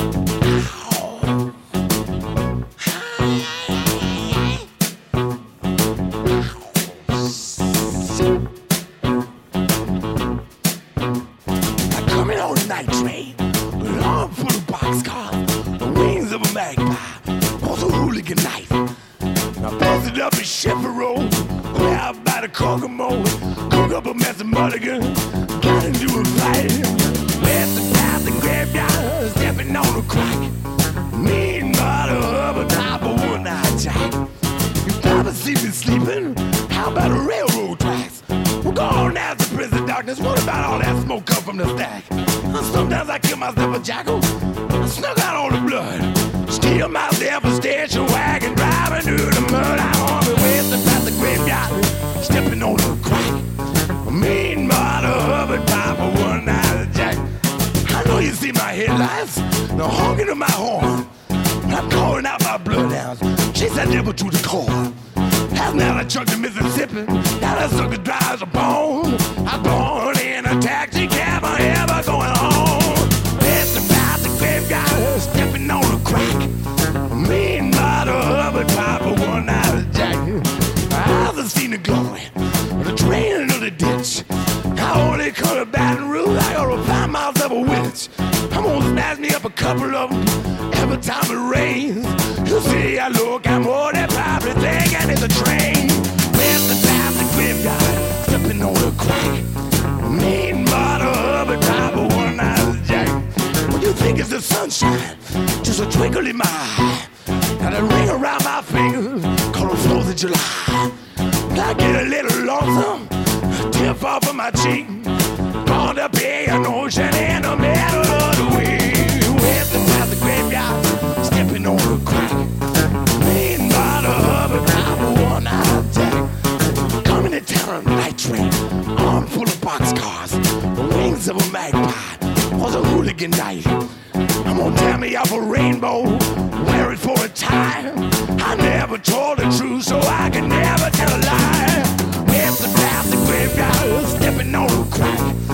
Coming on a night train, with an arm full of boxcars, the wings of a magpie, was a hooligan night. I busted up a shepherd road, way out by the Kokomo, cook up a mess of mulligan, got into a fight. West the path, the graveyard, stepping on a crack. Mean mother of a top of one-eyed jack. You never see me sleeping, how about the railroad tracks? Well, go on out to prison darkness, what about all that smoke come from the stack? Sometimes I kill myself a jackal, I snuck out all the blood, steal myself a station wagon, driving through the mud. I'm on the way to past the graveyard, stepping on the crack. Mean mother of a top of one-eyed jack. I know you see my headlights, the honking of my horn. I'm calling out my bloodhounds, chase that devil to the core. Last night I chucked to Mississippi, now that sucker dry as a bone. I'm born in a taxi cab, I'm ever going home. It's about the graveyard, stepping on a crack. Mean mother of a top of one-eyed jack. I've seen the glory of the train into the ditch. I only come to Baton Rouge, I gotta find myself a witch. I'm gonna snatch me up a couple of them every time it rains. You see, I look, I'm more than probably thinking it's a train. Where's the path, the graveyard, stepping on a crack. Mean mother of a top of one-eyed jack. When you think it's the sunshine, just a twinkle in my eye, and a ring around my finger, called the 4th of July. I get a little lonesome, a tear fall from my cheek. Born to be an ocean in the middle of the week. Where's the path, the graveyard, stepping on a crack. Mean mother of a top of one-eyed jack. Coming to town on a night train, arm full of boxcars, the wings of a magpie, was a hooligan night. I'm gonna tear me up a rainbow, wear it for a tie. I never told the truth, so I can never tell a lie. Where's the path, the graveyard, stepping on a crack.